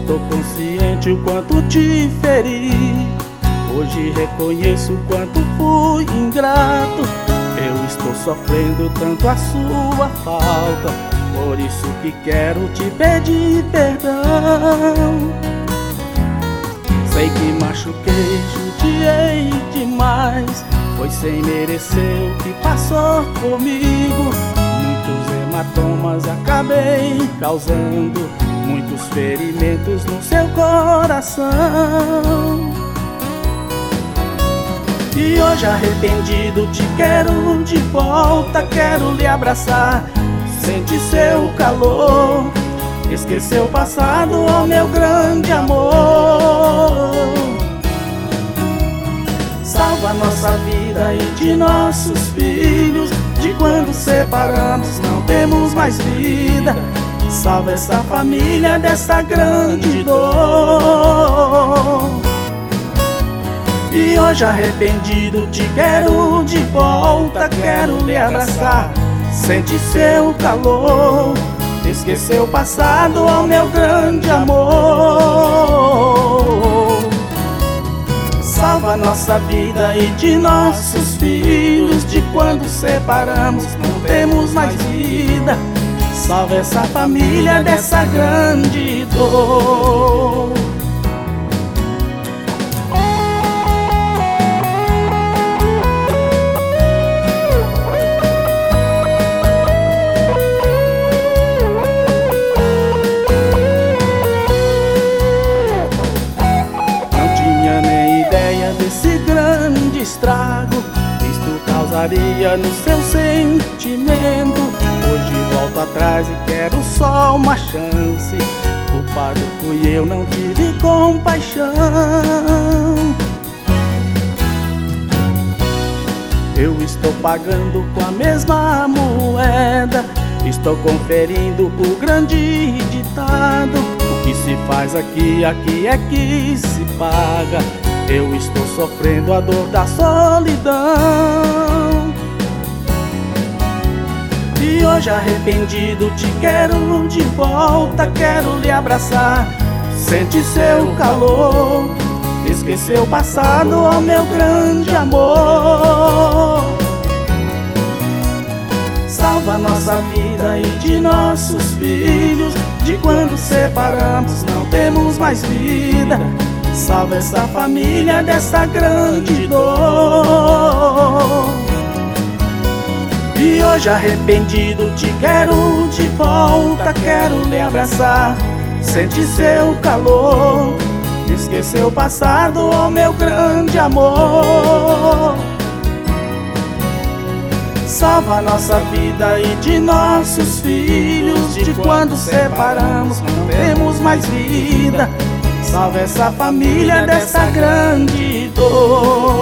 estou consciente o quanto te feri. Hoje reconheço o quanto fui ingrato. Eu estou sofrendo tanto a sua falta, por isso que quero te pedir perdão. Sei que machuquei, judiei demais, foi sem merecer o que passou comigo. Muitos hematomas acabei causando, muitos ferimentos no seu coração. E hoje arrependido te quero de volta, quero lhe abraçar, sente seu calor, esquecer o passado, ó meu grande amor. Salva nossa vida e de nossos filhos, de quando separamos não temos mais vida. Salva essa família dessa grande dor. E hoje arrependido te quero de volta, quero lhe abraçar, sente seu calor, esquecer o passado, ó meu grande amor. Salva nossa vida e de nossos filhos, de quando separamos não temos mais vida. Salva essa família dessa grande dor. Desse grande estrago, isto causaria no seu sentimento. Hoje volto atrás e quero só uma chance. Culpado fui eu, não tive compaixão. Eu estou pagando com a mesma moeda, estou conferindo o grande ditado: o que se faz aqui, aqui é que se paga. Eu estou sofrendo a dor da solidão. E hoje arrependido te quero de volta, quero lhe abraçar, sente seu calor, esquecer o passado, ó meu grande amor. Salva nossa vida e de nossos filhos, de quando separamos não temos mais vida. Salva essa família dessa grande dor. E hoje arrependido te quero de volta, quero lhe abraçar, sente seu calor, esquecer o passado, ó meu grande amor. Salva nossa vida e de nossos filhos, de quando separamos não temos mais vida. Salva essa família dessa grande dor.